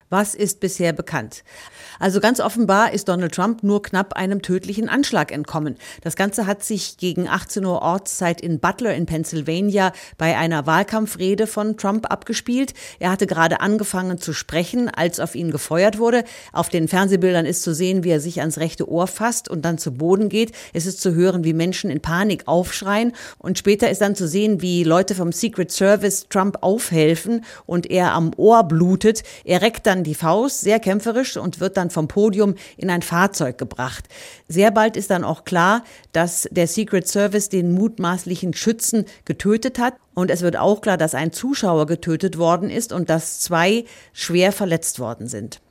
Was ist bisher bekannt? Also ganz offenbar ist Donald Trump nur knapp einem tödlichen Anschlag entkommen. Das Ganze hat sich gegen 18 Uhr Ortszeit in Butler in Pennsylvania bei einer Wahlkampfrede von Trump abgespielt. Er hatte gerade angefangen zu sprechen, als auf ihn gefeuert wurde. Auf den Fernsehbildern ist zu sehen, wie er sich ans rechte Ohr fasst und dann zu Boden geht. Es ist zu hören, wie Menschen in Panik aufschreien. Und später ist dann zu sehen, wie Leute vom Secret Service Trump aufhelfen und er am Ohr blutet. Er reckt dann die Faust, sehr kämpferisch, und wird dann vom Podium in ein Fahrzeug gebracht. Sehr bald ist dann auch klar, dass der Secret Service den mutmaßlichen Schützen getötet hat. Und es wird auch klar, dass ein Zuschauer getötet worden ist und dass 2 schwer verletzt worden sind.